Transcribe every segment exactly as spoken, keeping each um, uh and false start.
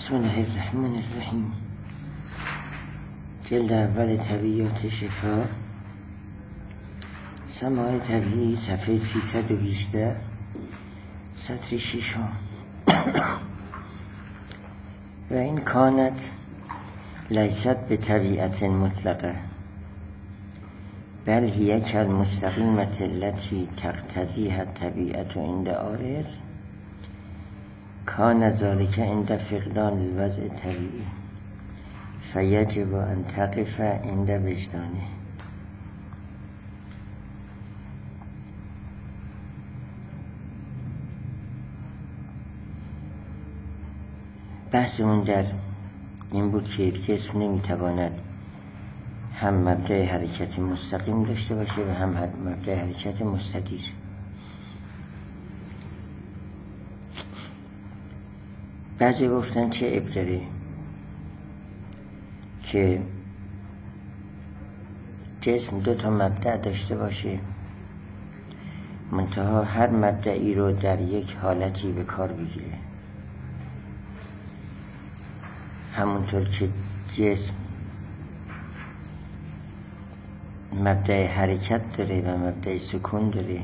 بسم الله الرحمن الرحیم. جلد اول طبیعیات شفا، سماع طبیعی، صفحه سیصد و هجده، سطر ششم. و این کانت لیست به طبیعت مطلقه بل هی کالمستقیمة التي تقتضیها الطبیعة عند عارض کان ذلك عند فقدان الوضع الطبیعی فیجب ان تقف عند وجدانه. بحثمون در این بود که یک جسم نمیتواند هم مبدأ حرکت مستقیم داشته باشه و هم مبدأ حرکت مستدیر. بعضی گفتن چه عیب داره که جسم دو تا مبدأ داشته باشه، منتها هر مبدئی رو در یک حالتی به کار بگیره. همونطور که جسم مبدأ حرکت داره و مبدأ سکون داره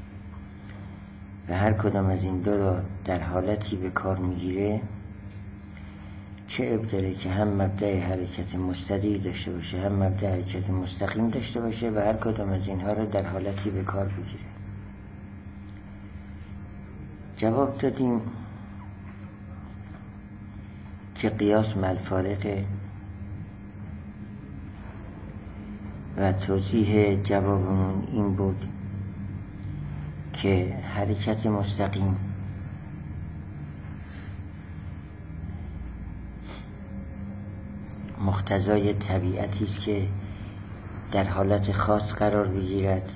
و هر کدام از این دو رو در حالتی به کار میگیره، چه عیب داره که هم مبدأ حرکت مستدیر داشته باشه هم مبدأ حرکت مستقیم داشته باشه و هر کدام از اینها رو در حالتی به کار بگیره. جواب دادیم که قیاس مع الفارقه و توضیح جوابمون این بود که حرکت مستقیم مقتضای طبیعتی است که در حالت خاص قرار بگیرد،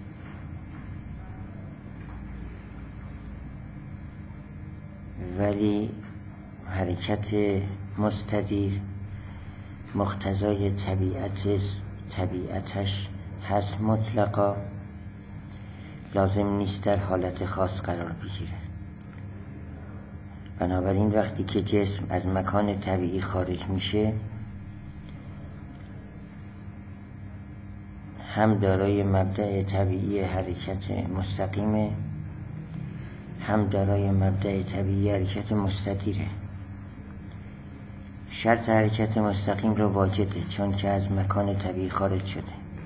ولی حرکت مستدیر مقتضای طبیعت طبیعتش هست مطلقا، لازم نیست در حالت خاص قرار بگیره. بنابراین وقتی که جسم از مکان طبیعی خارج میشه، هم دارای مبدأ طبیعی حرکت مستقیمه هم دارای مبدأ طبیعی حرکت مستدیره. شرط حرکت مستقیم رو واجده چون که از مکان طبیعی خارج شده.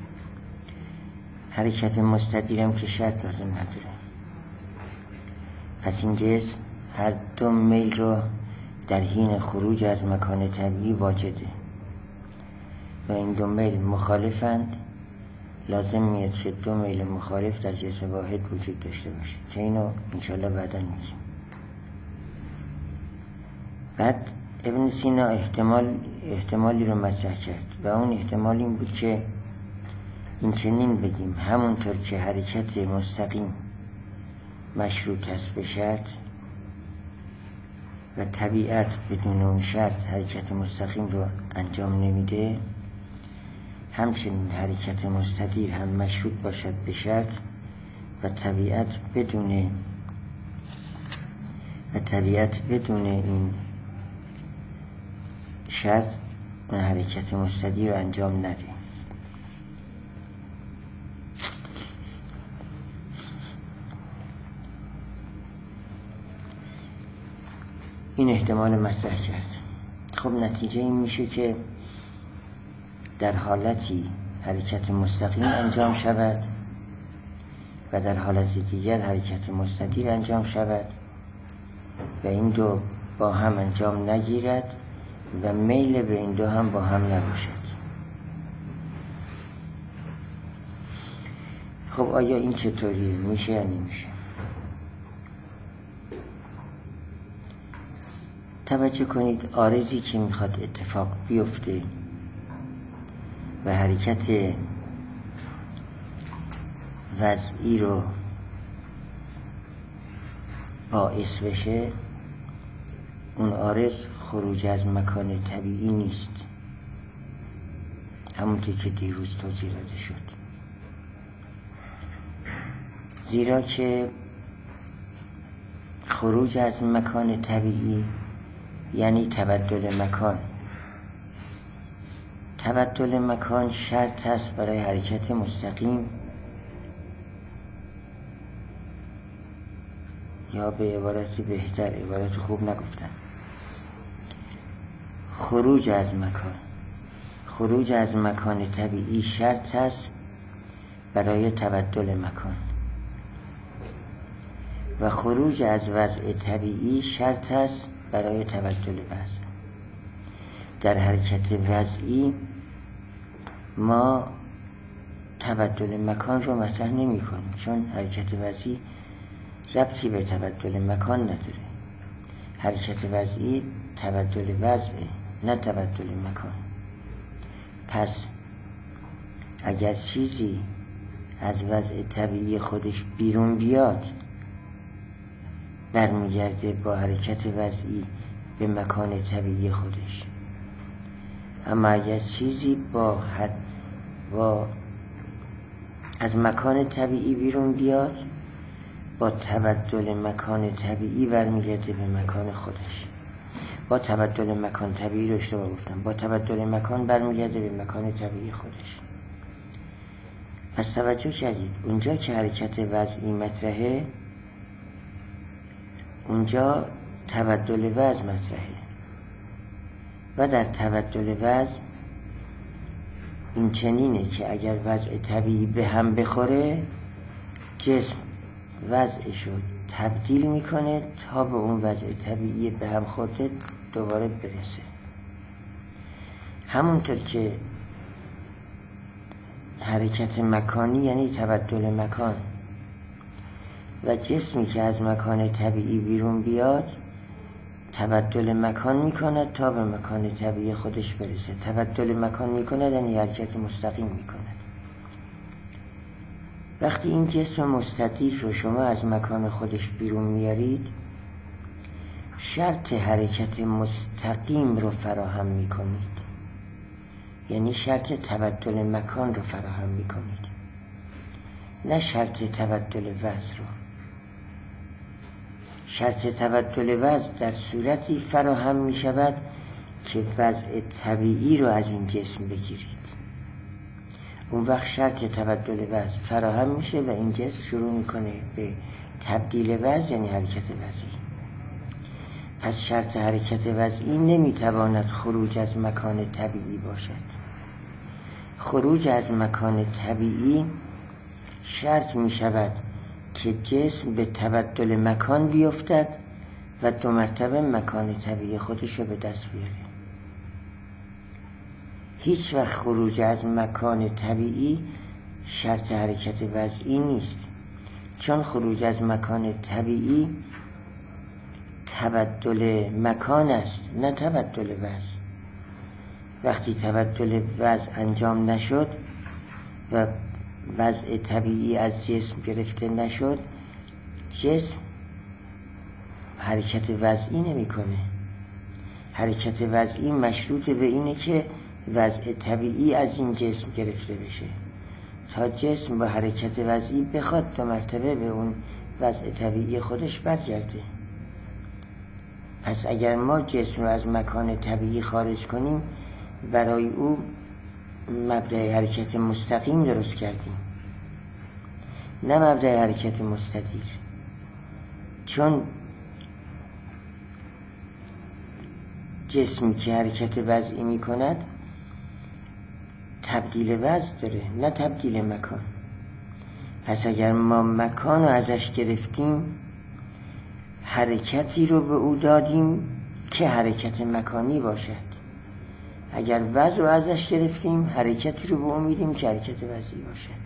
حرکت مستدیرم که شرط لازم نداره. پس این جسم هر دو میل رو در حین خروج از مکان طبیعی واجده و این دو میل مخالفند، لازم میاد که دو میل مخالف در جسم واحد وجود داشته باشه که اینو انشالله بعدا میگیم. بعد ابن سینا احتمال احتمالی رو مطرح کرد و اون احتمال این بود که این چنین بگیم همونطور که حرکت مستقیم مشروط است به شرط و طبیعت بدون اون شرط حرکت مستقیم رو انجام نمیده، همچنین حرکت مستدیر هم مشروط باشد به شرط و طبیعت بدون و طبیعت بدون این شرط اون حرکت مستدیر رو انجام نده. این احتمال مطرح کرد. خب نتیجه این میشه که در حالتی حرکت مستقیم انجام شود و در حالت دیگر حرکت مستدیر انجام شود و این دو با هم انجام نگیرد و میل به این دو هم با هم نباشد. خب آیا این چطوری میشه یا نمیشه؟ توجه کنید، عارضی که میخواد اتفاق بیفته و حرکت وضعی رو باعث بشه، اون عارض خروج از مکان طبیعی نیست، همونطور که دیروز توضیح داده شد. زیرا که خروج از مکان طبیعی یعنی تبدل مکان. تبدل مکان شرط است برای حرکت مستقیم، یا به عبارت بهتر، عبارت خوب نگفتم، خروج از مکان. خروج از مکان طبیعی شرط است برای تبدل مکان و خروج از وضع طبیعی شرط است برای تبدل وضع. در حرکت وضعی ما تبدل مکان رو مطرح نمی کنیم، چون حرکت وضعی ربطی به تبدل مکان نداره. حرکت وضعی تبدل وضعه، نه تبدل مکان. پس اگر چیزی از وضع طبیعی خودش بیرون بیاد، برمیگرده با حرکت وضعی به مکان طبیعی خودش. اما اگر چیزی با, حد با از مکان طبیعی بیرون بیاد، با تبدل مکان طبیعی برمیگرده به مکان خودش. با تبدل مکان طبیعی رو اشتباه گفتم، با تبدل مکان برمیگرده به مکان طبیعی خودش. پس توجه کردید، اونجا که حرکت وضعی مطرحه، اونجا تبدل وضع مطرحه و در تبدل وضع این چنینه که اگر وضع طبیعی به هم بخوره، جسم وضعشو تبدیل میکنه تا به اون وضع طبیعی به هم خورده دوباره برسه. همونطور که حرکت مکانی یعنی تبدل مکان و جسمی که از مکان طبیعی بیرون بیاد تبدل مکان میکند تا به مکان طبیعی خودش برسه. تبدل مکان میکند یعنی حرکت مستقیم میکند. وقتی این جسم مستدیر رو شما از مکان خودش بیرون میارید، شرط حرکت مستقیم رو فراهم میکنید، یعنی شرط تبدل مکان رو فراهم میکنید، نه شرط تبدل وضع رو. شرط تبدل وضع در صورتی فراهم میشود که وضع طبیعی رو از این جسم بگیرید. اون وقت شرط تبدل وضع فراهم میشه و این جسم شروع میکنه به تبدیل وضع، یعنی حرکت وضعی. پس شرط حرکت وضعی نمیتواند خروج از مکان طبیعی باشد. خروج از مکان طبیعی شرط میشود که جسم به تبدل مکان بیفتد و دو مرتبه مکان طبیعی خودش رو به دست بیاره. هیچ وقت خروج از مکان طبیعی شرط حرکت وضعی نیست، چون خروج از مکان طبیعی تبدل مکان است، نه تبدل وضع. وقتی تبدل وضع انجام نشد و وضع طبیعی از جسم گرفته نشد، جسم حرکت وضعی نمیکنه. حرکت وضعی مشروط به اینه که وضع طبیعی از این جسم گرفته بشه تا جسم با حرکت وضعی بخواد دو مرتبه به اون وضع طبیعی خودش برگرده. پس اگر ما جسم رو از مکان طبیعی خارج کنیم، برای او مبدأ حرکت مستقیم درست کردیم، نه مبدأ حرکت مستدیر. چون جسمی که حرکت وضعی می کند تبدیل وضع داره، نه تبدیل مکان. پس اگر ما مکان رو ازش گرفتیم، حرکتی رو به او دادیم که حرکت مکانی باشد. اگر وضع رو ازش گرفتیم، حرکتی رو به او میدیم که حرکت وضعی باشد.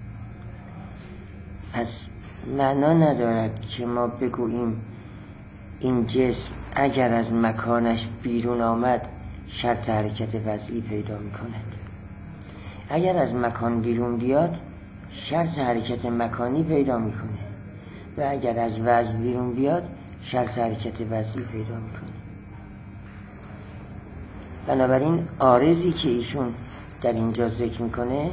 پس معنا ندارد که ما بگوییم این جسم اگر از مکانش بیرون آمد شرط حرکت وضعی پیدا میکند. اگر از مکان بیرون بیاد شرط حرکت مکانی پیدا میکنه و اگر از وضع بیرون بیاد شرط حرکت وضعی پیدا میکنه. بنابراین عارضی که ایشون در اینجا ذکر میکنه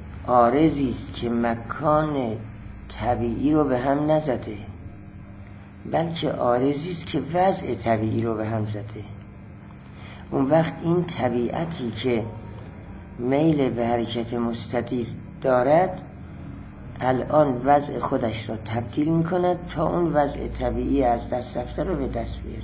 عارضی است که مکان طبیعی رو به هم نزده، بلکه عارضی است که وضع طبیعی رو به هم زده. اون وقت این طبیعتی که میل به حرکت مستدیر دارد الان وضع خودش را تبدیل میکند تا اون وضع طبیعی از دست رفته رو به دست بیاره.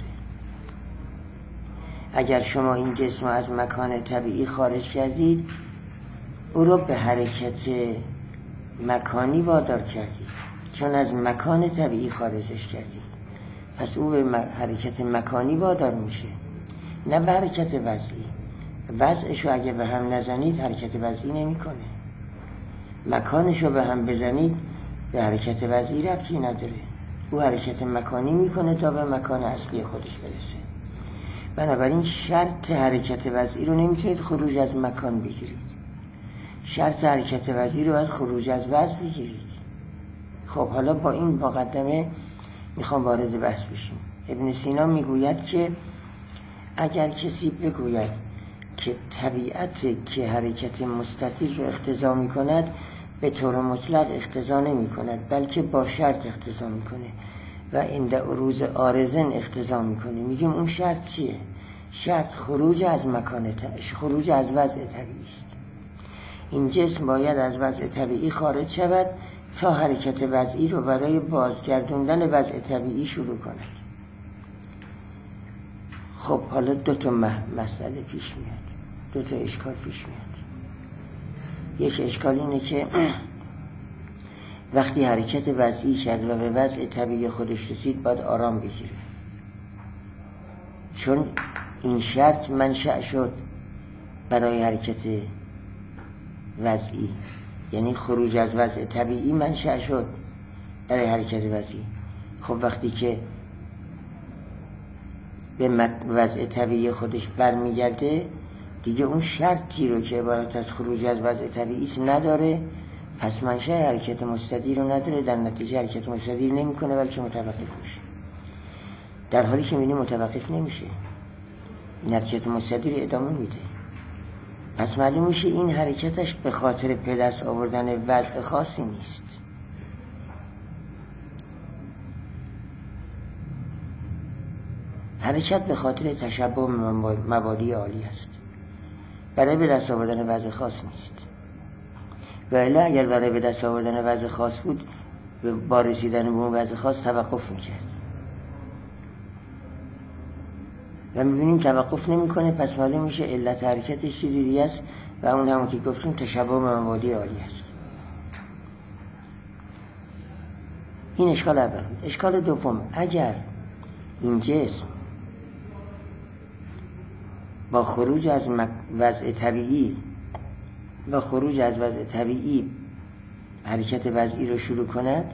اگر شما این جسم از مکان طبیعی خارج کردید، او رو به حرکت مکانی وادار کردید، چون از مکان طبیعی خارجش کردید، پس او به حرکت مکانی وادار میشه، نه به حرکت وضعی. وضعشو اگه به هم نزنید حرکت وضعی نمیکنه، مکانشو به هم بزنید به حرکت وضعی ربطی نداره، او حرکت مکانی میکنه تا به مکان اصلی خودش برسه. بنابراین شرط حرکت وضعی رو نمیتونید خروج از مکان بگیرید، شرط حرکت وضعی رو باید خروج از وضع بگیرید. خب حالا با این مقدمه میخوام وارد بحث بشیم. ابن سینا میگوید که اگر کسی بگوید که طبیعت که حرکت مستدیر رو اقتضا میکند به طور مطلق اقتضا نمی کند، بلکه با شرط اقتضا میکنه و عند عروض عارضن اقتضا میکنه، میگیم اون شرط چیه؟ شرط خروج از مکان خروج از وضع طبیعی است. این جسم باید از وضع طبیعی خارج شود تا حرکت وضعی رو برای بازگردوندن وضع طبیعی شروع کند. خب حالا دو تا مسئله پیش میاد، دو تا اشکال پیش میاد. یک اشکال اینه که وقتی حرکت وضعی کرد و به وضع طبیعی خودش رسید باید آرام بگیره، چون این شرط منشأ شد برای حرکت وضعی، یعنی خروج از وضع طبیعی منشأ شد برای حرکت وضعی. خب وقتی که به وضع طبیعی خودش برمیگرده دیگه اون شرطی رو که عبارت از خروج از وضع طبیعی نداره، پس منشأ حرکت مستدیر رو نداره، در نتیجه حرکت مستدیر نمیکنه بلکه متوقف میشه. در حالی که میبینی متوقف نمیشه، این حرکت مستدیر ادامه میده، پس معلوم میشه این حرکتش به خاطر به دست آوردن وضع خاصی نیست. حرکت به خاطر تشبع مبادی عالی است، برای به دست آوردن وضع خاص نیست. و الا اگر برای به دست آوردن وضع خاص بود با رسیدن به اون وضع خاص توقف میکرد و میبینیم توقف نمیکنه، پس معلوم میشه علت حرکتش چیزی دیگه است و اون همون که گفتیم تشبع مبادی عالی است. این اشکال اول. اشکال دوم، اگر این جسم با خروج از وضع طبیعی با خروج از وضع طبیعی حرکت وضعی رو شروع کند،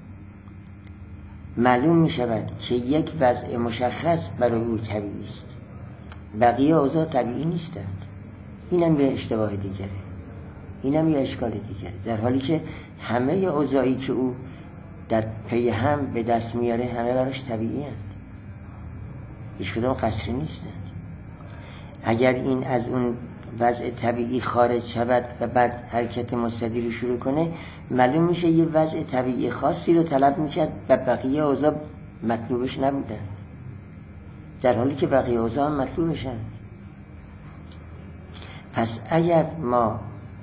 معلوم می شود که یک وضع مشخص برای او طبیعی است، بقیه اوضاع طبیعی نیستند. اینم یه اشتباه دیگره، اینم یه اشکال دیگره، در حالی که همه اوضاعی که او در پی هم به دست میاره همه براش طبیعی هست، هیچ کدام قصری نیستند. اگر این از اون وضع طبیعی خارج شود و بعد حرکت مستدیری شروع کنه، معلوم میشه یه وضع طبیعی خاصی رو طلب میکرد و بقیه اوضاع مطلوبش نبودن، در حالی که بقیه اوضاع مطلوبشن. پس اگر ما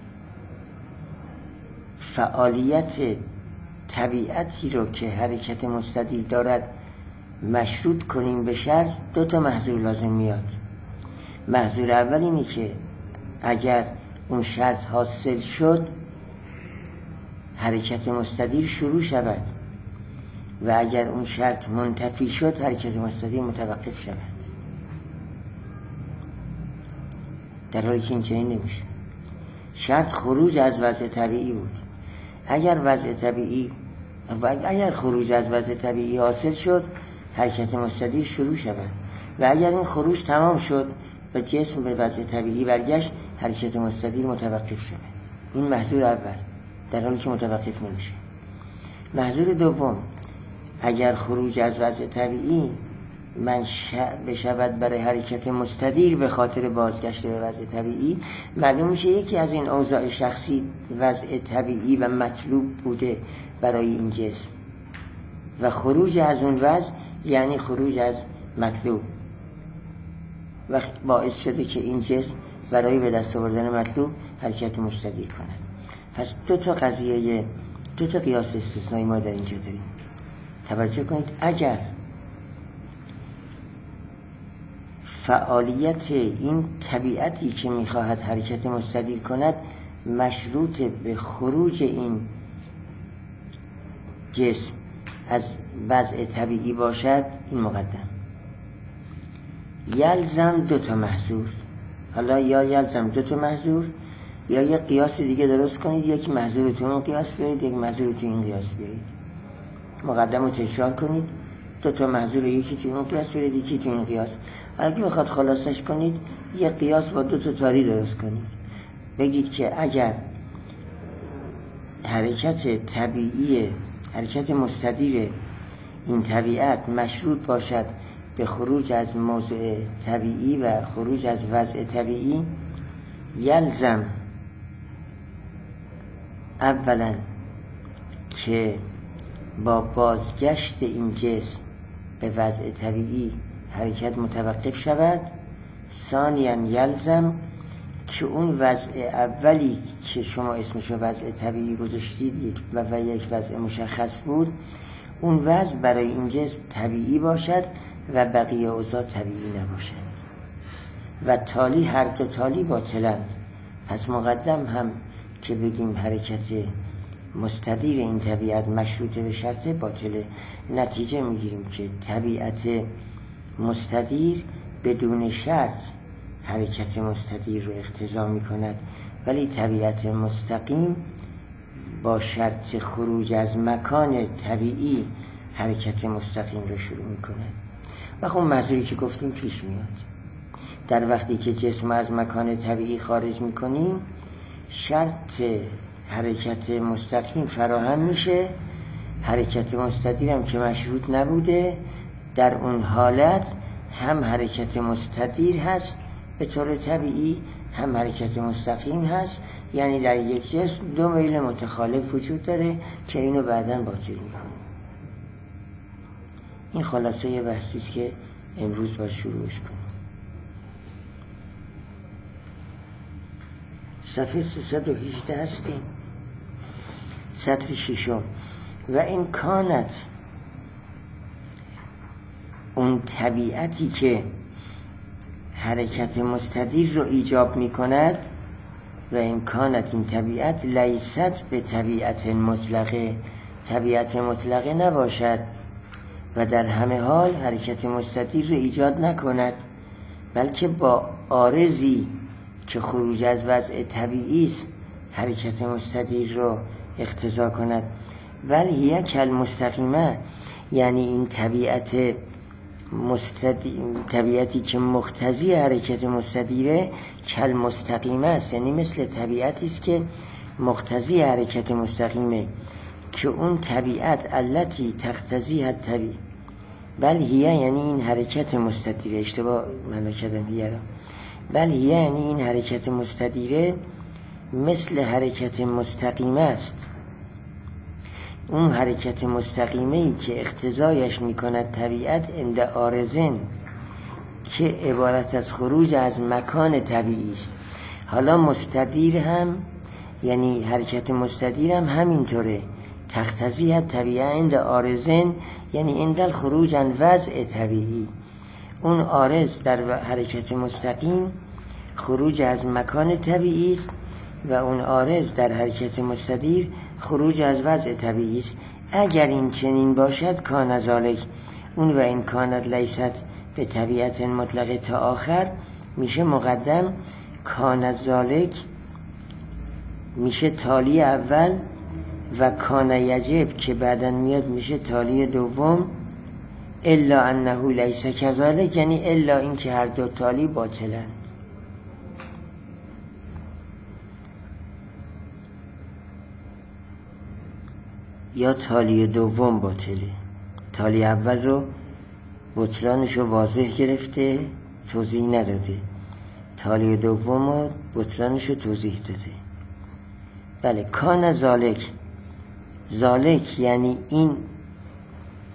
فعالیت طبیعتی رو که حرکت مستدیر دارد مشروط کنیم به شرط، دو تا محظور لازم میاد. محظور اول اینه که اگر اون شرط حاصل شد حرکت مستدیر شروع شود و اگر اون شرط منتفی شد حرکت مستدیر متوقف شود، در حالی که این چنین نمیشه. شرط خروج از وضع طبیعی بود. اگر وضع طبیعی و اگر خروج از وضع طبیعی حاصل شد حرکت مستدیر شروع شود و اگر این خروج تمام شد و جسم به وضع طبیعی برگشت حرکت مستدیر متوقف شود. این محظور اول، در حالی که متوقف نمیشه. محظور دوم، اگر خروج از وضع طبیعی منشأ بشود برای حرکت مستدیر به خاطر بازگشت به وضع طبیعی، معلوم میشه یکی از این اوضاع شخصی وضع طبیعی و مطلوب بوده برای این جسم و خروج از اون وضع یعنی خروج از مطلوب، وقت باعث شده که این جسم برای به دست آوردن مطلوب حرکت مستدیر کند. پس دو تا قضیه، دو تا قیاس استثنایی ما در اینجا داریم. توجه کنید، اگر فعالیت این طبیعتی که میخواهد حرکت مستدیر کند مشروط به خروج این جسم از وضع طبیعی باشد، این مقدم. یلزم دو تا محظور، حالا یا یلزم دو تا محظور یا یک قیاس دیگه درست کنید، یک محظور تو اون قیاس بیارید، یک محظور تو این قیاس بیارید. مقدم رو تکرار کنید، دو تا محظور یکی تو اون قیاس بیارید، یکی تو این قیاس. اگه بخواد خلاصش کنید یک قیاس با دو تا تاری درست کنید. بگید که اگر حرکت طبیعی، حرکت مستدیر این طبیعت مشروط باشد به خروج از موضع طبیعی و خروج از وضع طبیعی، یلزم اولا که با بازگشت این جسم به وضع طبیعی حرکت متوقف شود. ثانیاً یلزم که اون وضع اولی که شما اسمشو وضع طبیعی گذاشتید و و یک وضع مشخص بود، اون وضع برای این جسم طبیعی باشد و بقیه اوضاع طبیعی نباشد و تالی هر دو تالی باطلند. پس مقدم هم که بگیم حرکت مستدیر این طبیعت مشروط به شرط باطله. نتیجه میگیریم که طبیعت مستدیر بدون شرط حرکت مستدیر رو اقتضا میکند، ولی طبیعت مستقیم با شرط خروج از مکان طبیعی حرکت مستقیم رو شروع میکند. و خب محظوری که گفتیم پیش میاد. در وقتی که جسم از مکان طبیعی خارج میکنیم شرط حرکت مستقیم فراهم میشه، حرکت مستدیر هم که مشروط نبوده، در اون حالت هم حرکت مستدیر هست به طور طبیعی، هم حرکت مستقیم هست. یعنی در یک جسم دو میل متخالف وجود داره که اینو بعداً باطل میکنه. این خلاصه یه بحثی است که امروز باید شروعش کنیم. صفحه سیصد و هجده هستیم، سطر ششم. و این کانت، اون طبیعتی که حرکت مستدیر رو ایجاب می کند، و این کانت، این طبیعت لیست به طبیعت مطلقه، طبیعت مطلقه نباشد و در همه حال حرکت مستدیر رو ایجاد نکند، بلکه با عارضی که خروج از وضع طبیعی است حرکت مستدیر رو اقتضا کند. ولی هی کل مستقیمه، یعنی این طبیعت مستدی... طبیعتی که مقتضی حرکت مستدیره کل مستقیمه است، یعنی مثل طبیعتی است که مقتضی حرکت مستقیمه، که اون طبیعت التی تقتضی الطبیعه. بل هی یعنی این حرکت مستدیره، اشتباه من کردم هی را، بل هی یعنی این حرکت مستدیره مثل حرکت مستقیمه است، اون حرکت مستقیمه ای که اقتضایش میکند طبیعت عند عارضین، که عبارت از خروج از مکان طبیعی است. حالا مستدیر هم، یعنی حرکت مستدیر هم همینطوره، تقتضی طبیعه عند عارضین، یعنی عند الخروج عن وضع طبیعی. اون عارض در حرکت مستقیم خروج از مکان طبیعی است و اون عارض در حرکت مستدیر خروج از وضع طبیعی است. اگر این چنین باشد کان ذالک، اون و این کانت لیست به طبیعت مطلقه تا آخر میشه مقدم. کان ذالک میشه تالی اول و کان یجب که بعدن میاد میشه تالی دوم. الا انه لیس کذالک، یعنی الا این که هر دو تالی باطلند. یا تالی دوم باطله، تالی اول رو بطلانش رو واضح گرفته توضیح نداده، تالی دوم رو بطلانش رو توضیح داده. بله، کان ذالک، ذالک یعنی این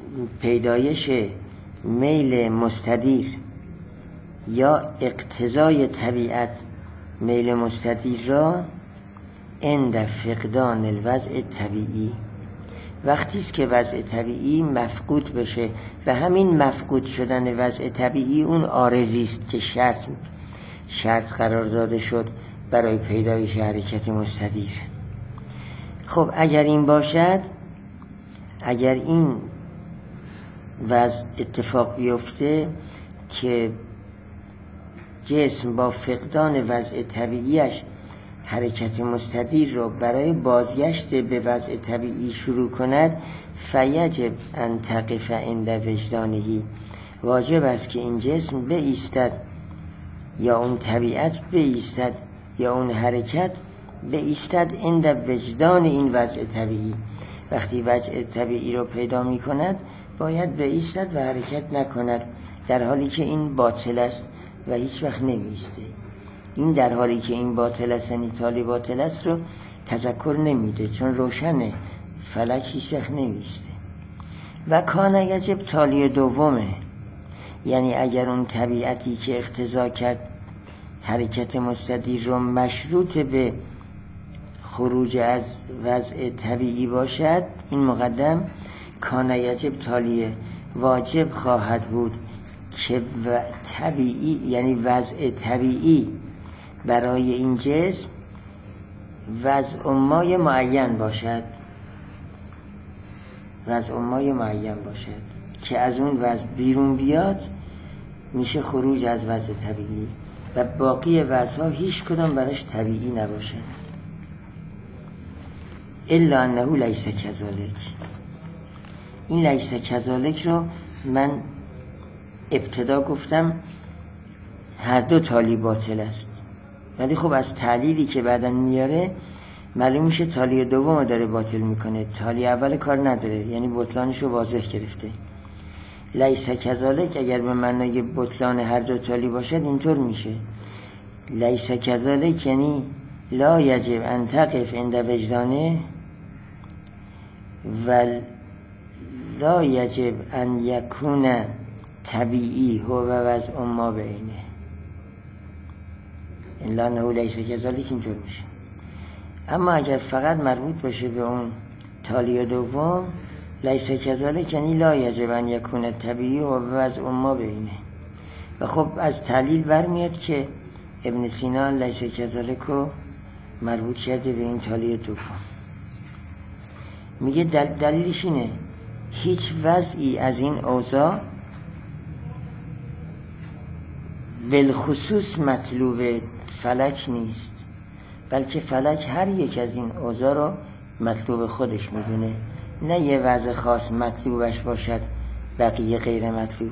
پیدایش میل مستدیر یا اقتضای طبیعت میل مستدیر را عند فقدان الوضع طبیعی، وقتی است که وضع طبیعی مفقود بشه و همین مفقود شدن وضع طبیعی اون عارضی است که شرط شرط قرار داده شد برای پیدایش حرکت مستدیر. خب اگر این باشد، اگر این وضع اتفاق بیفته که جسم با فقدان وضع طبیعیش حرکت مستدیر را برای بازگشت به وضع طبیعی شروع کند، فیجب ان تقف عند وجدانه، واجب است که این جسم بایستد یا اون طبیعت بایستد یا اون حرکت بایستد عند وجدان این وضع طبیعی. وقتی وضع طبیعی رو پیدا می کند باید بایستد و حرکت نکند، در حالی که این باطل است و هیچ وقت نمیسته. این در حالی که این باطل است، یعنی تالی باطل است رو تذکر نمیده، چون روشنه، فلک هیچ وقت نمیسته. و کان یجب تالی دومه، یعنی اگر اون طبیعتی که اقتضا کرد حرکت مستدیر رو مشروط به خروج از وضع طبیعی باشد، این مقدم کان یجب تالیه، واجب خواهد بود که طبیعی یعنی وضع طبیعی برای این جسم وضع مای معین باشد، وضع مای معین باشد که از اون وضع بیرون بیاد میشه خروج از وضع طبیعی و باقی وضعها هیچ کدام براش طبیعی نباشد. الا انه لیس کذالک. این لیس کذالک رو من ابتدا گفتم هر دو تالی باطل است، ولی خب از تعلیلی که بعدن میاره معلوم میشه تالی دوم داره باطل میکنه، تالی اول کار نداره، یعنی بطلانش رو واضح گرفته. لیس کذالک اگر به معنای بطلان هر دو تالی باشد اینطور میشه لیس کذالک یعنی لا یجب ان تقف عند وجدانه و لا یجب ان یکون طبیعی هو و وضع ما بینه. الا نه لیس کذالک اینطور میشه. اما اگر فقط مربوط باشه به اون تالی دوم، لیس کذالک یعنی لا یجب ان یکون طبیعی و وضع ما بینه. و خب از تعلیل برمیاد که ابن سینا لیس کذالک رو مربوط کرده به این تالی دوم. میگه دل دلیلش اینه هیچ وضعی از این اوضاع بالخصوص مطلوب فلک نیست، بلکه فلک هر یک از این اوضاع رو مطلوب خودش میدونه، نه یه وضع خاص مطلوبش باشد بقیه غیر مطلوب.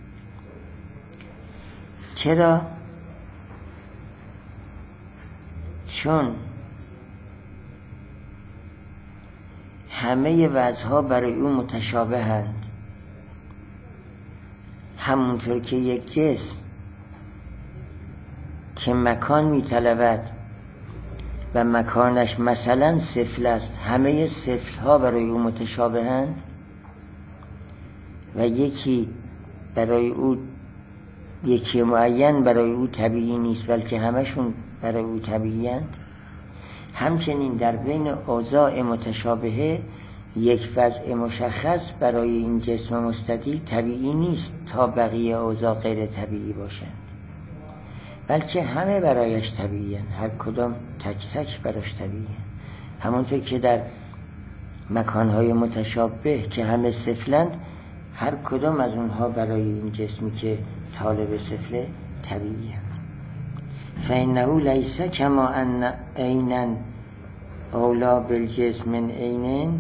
چرا؟ چون همه وضعها برای او متشابهند. همونطور که یک جسم که مکان میطلبد و مکانش مثلا صفر است، همه صفرها برای او متشابهند و یکی برای او یکی معین برای او طبیعی نیست، بلکه همشون برای او طبیعی هستند. همچنین در بین اوضاع متشابهه یک وضع مشخص برای این جسم مستدیر طبیعی نیست تا بقیه اوضاع غیر طبیعی باشند، بلکه همه برایش طبیعی هستند، هر کدام تک تک براش طبیعی هستند. همونطور که در مکانهای متشابه که همه صفرند، هر کدام از اونها برای این جسمی که طالب صفره طبیعی هستند. فإنه لیس کما ان عینا اولا بالجسم من عین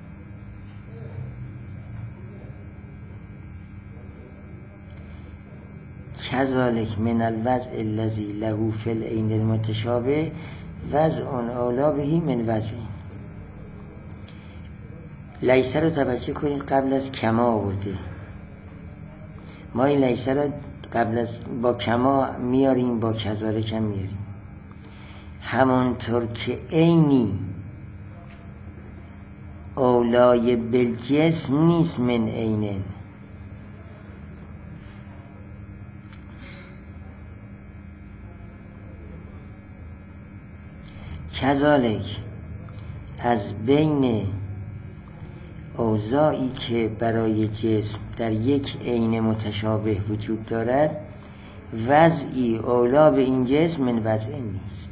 کذالک من الوضع الذی له فی العین المتشابه وضع اولا به من وضع. لیس رو توجه کنید قبل از کما آورده، ما این لیس رو قبل از با کما میاریم، با کذالک هم میاریم. همانطور که عینی اولای بالجسم نیست من عین. کذالک از بین اوضاعی که برای جسم در یک عین متشابه وجود دارد، وضعی اولا به این جسم من وضع نیست.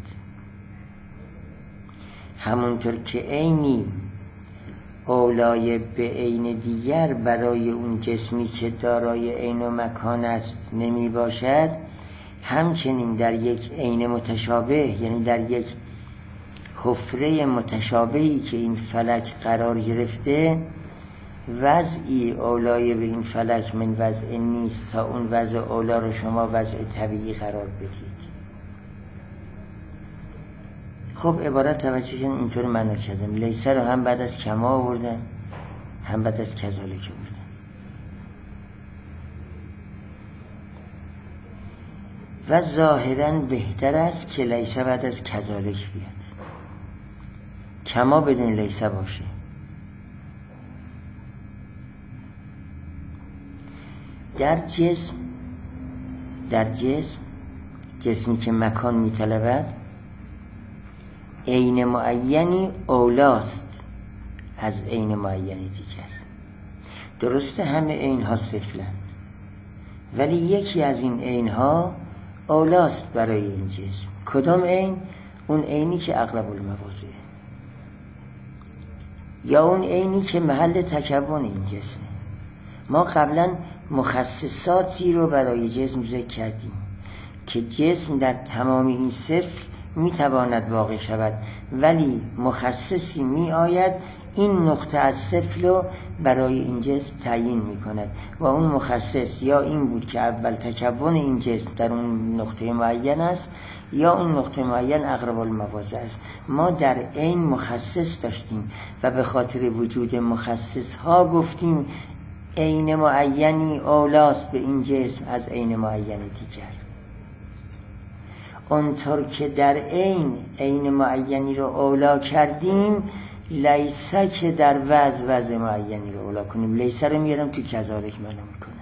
همونطور که عینی اولای به عین دیگر برای اون جسمی که دارای عین و مکان است نمی باشد، همچنین در یک عین متشابه، یعنی در یک حفره متشابهی که این فلک قرار گرفته، وضعی اولای به این فلک من وضع نیست تا اون وضع اولا رو شما وضع طبیعی قرار بدید. خب عبارت توجه کن اینطور معنا کردم. لیسه رو هم بعد از کما آوردن، هم بعد از کذالک آوردن. و ظاهراً بهتر است که لیسه بعد از کذالک بیاد، کما بدون لیسه باشه. در جسم در جسم جسمی که مکان میطلبد، عین معینی اولاست از عین معینی دیگر. درسته همه عینها صفرند، ولی یکی از این عینها اولاست برای این جسم. کدام عین؟ اون عینی که اقرب المواضعه، یا اون عینی که محل تکون این جسمه. ما قبلا مخصصاتی رو برای جسم ذکر کردیم که جسم در تمام این صفر میتواند واقع شود، ولی مخصصی می آید این نقطه از صفر رو برای این جسم تعیین می کند و اون مخصص یا این بود که اول تکون این جسم در اون نقطه معین است، یا اون نقطه معین اقرب المواضع است. ما در عین مخصص داشتیم و به خاطر وجود مخصص ها گفتیم عین معینی اولاست به این جسم از عین معین دیگر. اونطور که در عین عین معینی رو اولا کردیم، لیسه که در وضع وضع معینی رو اولا کنیم. لیسه رو میارم تو کذالک معنا میکنم.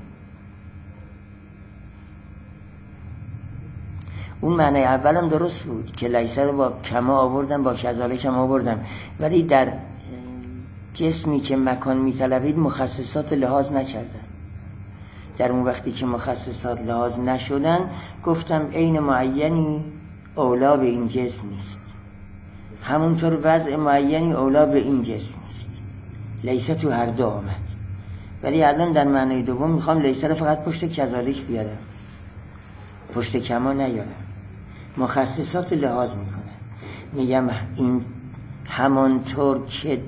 اون معنی اولم درست بود که لیسه رو با کما آوردم، با کذالک هم آوردم، ولی در جسمی که مکان میطلبید مخصصات لحاظ نکردن. در اون وقتی که مخصصات لحاظ نشدن، گفتم عین معینی اولا به این جسم نیست، همونطور وضع معینی اولا به این جسم نیست. لیسه تو هر دو آمد، ولی الان در معنی دوم میخوام لیسه رو فقط پشت کذالک بیارم، پشت کما نیارم. مخصصات لحاظ میکنم، میگم این همانطور که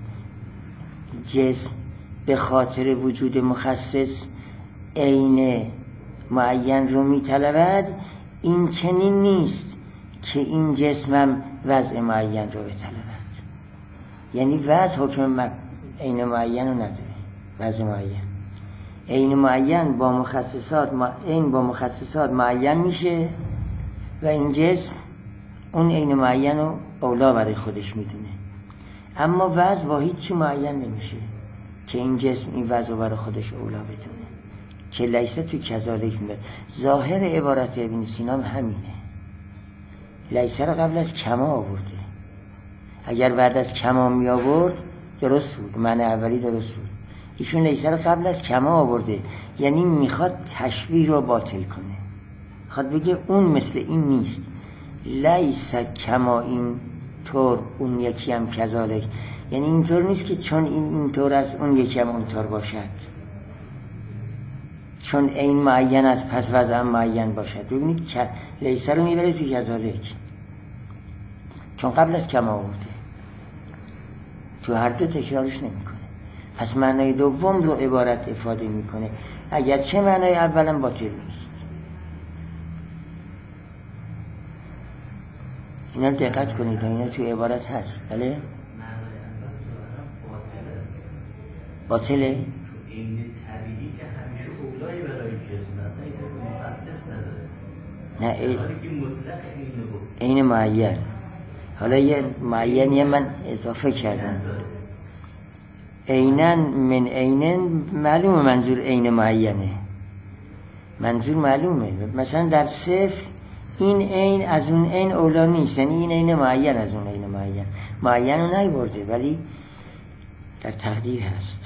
جسم به خاطر وجود مخصص عین معین رو میطلبد، این چنین نیست که این جسمم وضع معین رو بطلبد. یعنی وضع حکم عین معین رو نداره، وضع معین. عین معین با مخصصات عین با مخصصات معین میشه و این جسم اون عین معین رو اولا برای خودش میدونه. اما وضع با هیچی معین نمیشه که این جسم این وضع رو برای خودش اولا بدونه، که لیسه تو کذالک میاد. ظاهر عبارت ابن سینا همینه. لیسه رو قبل از کما آورده. اگر بعد از کما می آورد درست بود، معنی اولی درست بود. ایشون لیسه رو قبل از کما آورده، یعنی میخواد تشبیه رو باطل کنه، میخواد بگه اون مثل این نیست. لیسه کما این طور اون یکی هم کذالک، یعنی اینطور نیست که چون این اینطور است اون یکی هم اونطور باشد، چون این معین است پس وضع هم معین باشد. ببینید لیسه رو میبره توی کذالک، چون قبل از کما آورده، تو هر دو تکرارش نمیکنه. پس معنای دوم رو عبارت افاده میکنه، اگر چه معنای اولم باطل نیست. اینا رو دقت کنید، اینا تو عبارت هست. بله باطله؟ چون این طبیعی که همیشه اولای برای جسم اصلا این طبیعی مخصص نداره. نه ای... حالی که مطلق اینو گفت این معین. حالا یه معین یه من اضافه کردم. عینن من عینن معلومه منظور عین معینه، منظور معلومه. مثلا در صفر این عین از اون عین اولا نیست، یعنی این عین معین از اون عین معین معین رو نیورده ولی در تقدیر هست.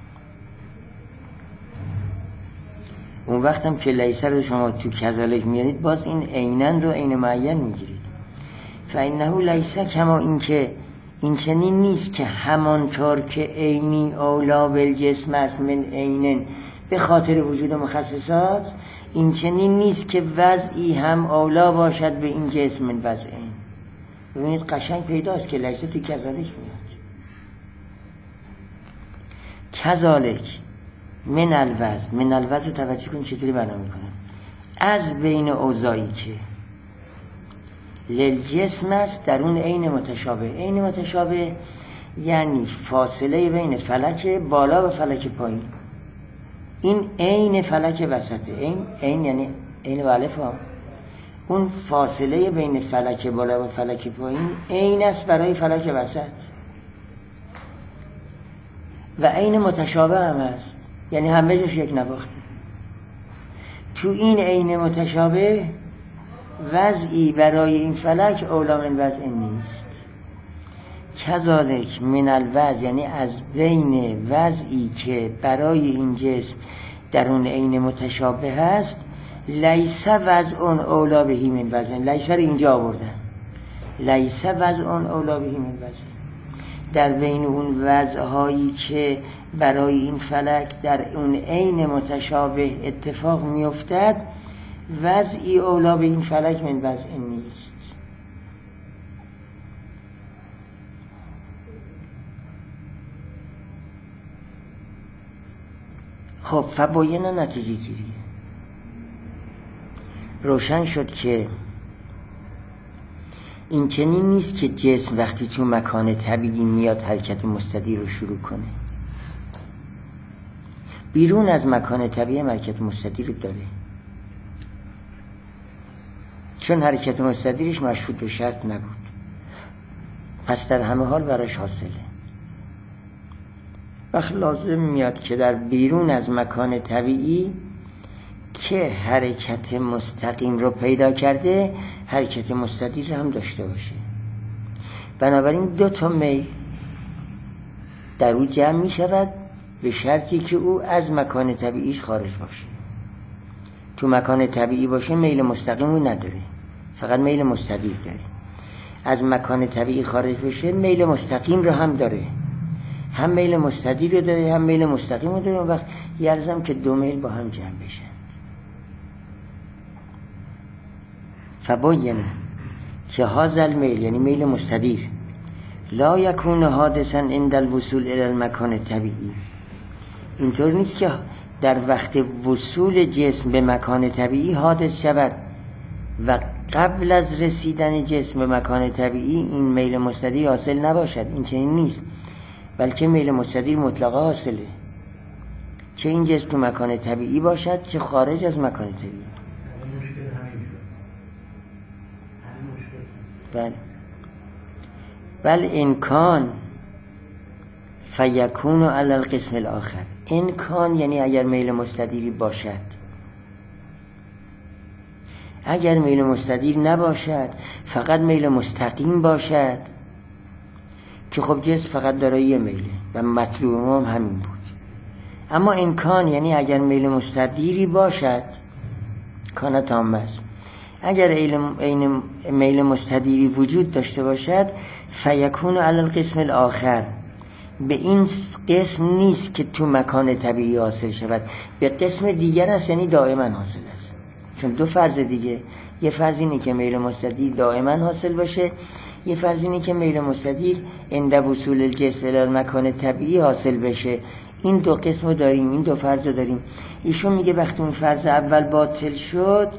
اون وقت هم که لیسه رو شما تو کذالک میارید باز این عینن رو عین معین میگیرید. فانه لیسه کما، این که این چنین نیست که همانطور که عینی اولا بالجسم است من عینن به خاطر وجود مخصصات، این چنین نیست که وضعی هم اولا باشد به این جسم من وضع عین. ببینید قشنگ پیداست که لیسه تو کذالک میاد. کذالک من الوضع، من الوضع رو توجه کن چطوری بنا میکنم. از بین اوضاعی که للجسم است در اون عین متشابه. عین متشابه یعنی فاصله بین فلک بالا و فلک پایین. این عین فلک وسطه. عین عین یعنی عین و الف ها. اون فاصله بین فلک بالا و فلک پایین عین است برای فلک وسط و عین متشابه هم است، یعنی همه جاش یک نواخته. تو این عین متشابه وضعی برای این فلک اولا من وضع نیست. کذالک من الوضع یعنی از بین وضعی که برای این جسم در اون عین متشابه هست، لیس وضع اولا بهی من وضع. لیس رو اینجا آوردن، لیس وضع اولا بهی من وضع. در بین اون وضعهایی که برای این فلک در اون عین متشابه اتفاق میافتد، وضعی اولا به این فلک من وضع نیست. خب فباینا نتیجه گیری روشن شد که این چنین نیست که جسم وقتی تو مکان طبیعی میاد حرکت مستدیر رو شروع کنه. بیرون از مکان طبیعی حرکت مستدیر داره، چون حرکت مستدیرش مشروط به شرط نبود، پس در همه حال براش حاصله. وقت لازم میاد که در بیرون از مکان طبیعی که حرکت مستقیم رو پیدا کرده حرکت مستدیر رو هم داشته باشه. بنابراین دو تا میل در او جمع می شود به شرطی که او از مکان طبیعیش خارج باشه. تو مکان طبیعی باشه میل مستقیم رو نداره، فقط میل مستدیر داره. از مکان طبیعی خارج بشه میل مستقیم رو هم داره، هم میل مستدیر رو داره هم میل مستقیم رو داره. اون وقت یرزم که دو میل با هم جمع بشن. فباینه که هازل میل یعنی میل مستدیر لا یکون حادثا عند الوصول الى المکان طبیعی. اینطور نیست که در وقت وصول جسم به مکان طبیعی حادث شود و قبل از رسیدن جسم به مکان طبیعی این میل مستدیر حاصل نباشد. این چنین نیست، بلکه میل مستدیر مطلقا حاصله، چه این جسم تو مکان طبیعی باشد چه خارج از مکان طبیعی. بله بل امکان فیکون علی القسم الاخر. امکان یعنی اگر میل مستدیری باشد. اگر میل مستدیر نباشد فقط میل مستقیم باشد که خب جسم فقط داره یه میله و مطلوب ما هم همین بود. اما امکان یعنی اگر میل مستدیری باشد کانه تام است. اگر این میل مستدیری وجود داشته باشد فیکون علی القسم الاخر، به این قسم نیست که تو مکان طبیعی حاصل شود، به قسم دیگر است، یعنی دائما حاصل است. چون دو فرض دیگه، یه فرض اینه که میل مستدیر دائما حاصل باشه، یه فرض اینه که میل مستدیر عند وصول الجسم الی المکان طبیعی حاصل بشه. این دو قسم رو داریم، این دو فرض رو داریم. ایشون میگه وقتی اون فرض اول باطل شد،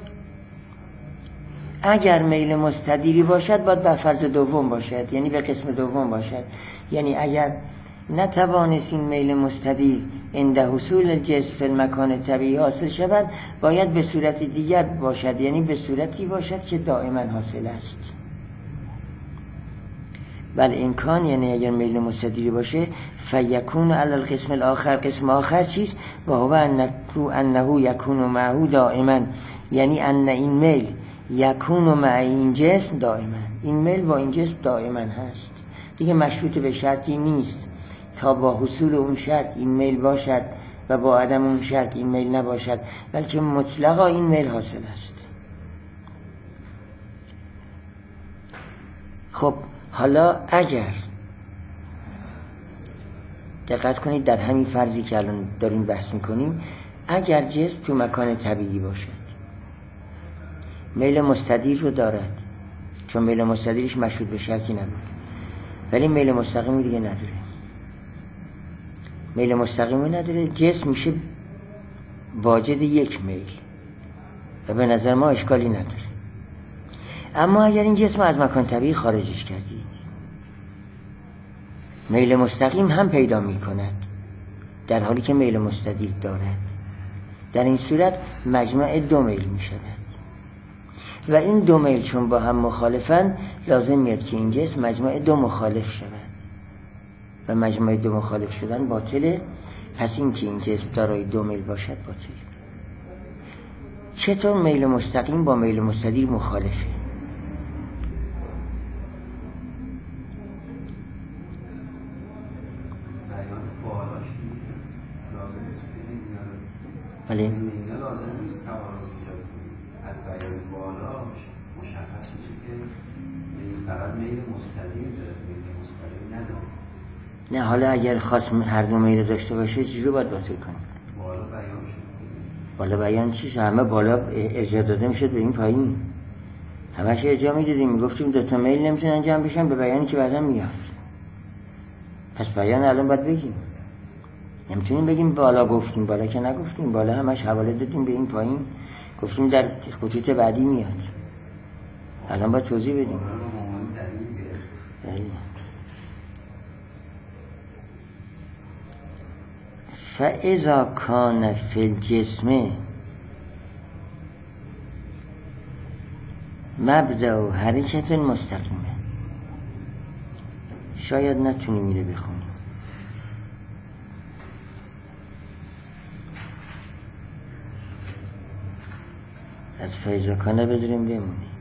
اگر میل مستدیری باشد باید به فرض دوم باشد، یعنی به قسم دوم باشد. یعنی اگر نتوانست این میل مستدیر عند حصول الجسم فی المکان طبیعی حاصل شود، باید به صورت دیگر باشد، یعنی به صورتی باشد که دائما حاصل است. بل امکان، یعنی اگر میل مستدیری باشه فیکون علی القسم الاخر، قسم آخر چیست؟ و هو انه انه یکون معه دائما، یعنی ان این میل یکون مع این جسم دائما، این میل با این جسم دائما هست دیگه، مشروط به شرطی نیست تا با حصول اون شرط این میل باشد و با عدم اون شرط این میل نباشد، بلکه مطلقا این میل حاصل است. خب حالا اگر دقت کنید در همین فرضی که الان داریم بحث میکنیم، اگر جسم تو مکان طبیعی باشد میل مستدیر رو دارد، چون میل مستدیرش مشروط به شرطی نبود، ولی میل مستقیمی دیگه نداره، میل مستقیمی نداره، جسم میشه واجد یک میل و به نظر ما اشکالی نداره. اما اگر این جسم از مکان طبیعی خارجش کردید، میل مستقیم هم پیدا می کند در حالی که میل مستدیر دارد، در این صورت مجموع دو میل می شود و این دو میل چون با هم مخالفن لازم میاد که این جسم مجموع دو مخالف شود و مجموع دو مخالف شدن باطله. پس این که این جسم دارای دو میل باشد باطل. چطور میل مستقیم با میل مستدیر مخالفه؟ بله این لازم نیست تعارض ایجاد کنید، از بیان بالا مشخص میشه که این فقط میل مستقیم داره، میل مستقیم نداره. نه حالا اگر خواست هر دو میل داشته باشه چجوری باید باطل کنیم؟ بالا بیان شد. بالا بیان چیه؟ همه بالا ارجاع داده میشد به این پایین، همش ارجاع میدادیم، میگفتیم دو تا میل نمیتونن جمع بشن به بیانی که بعدا میاد. پس بیان الان باید بگیم، نمیتونیم بگیم بالا گفتیم، بالا که نگفتیم، بالا همش حواله دادیم به این پایین، گفتیم در خطوط بعدی میاد. الان باید توضیح بدیم. بله. فاذا کان فی الجسم مبدأ حرکت مستقیمه، شاید نتونیم میره بخونیم. از فاذا کان بذاریم بمونیم.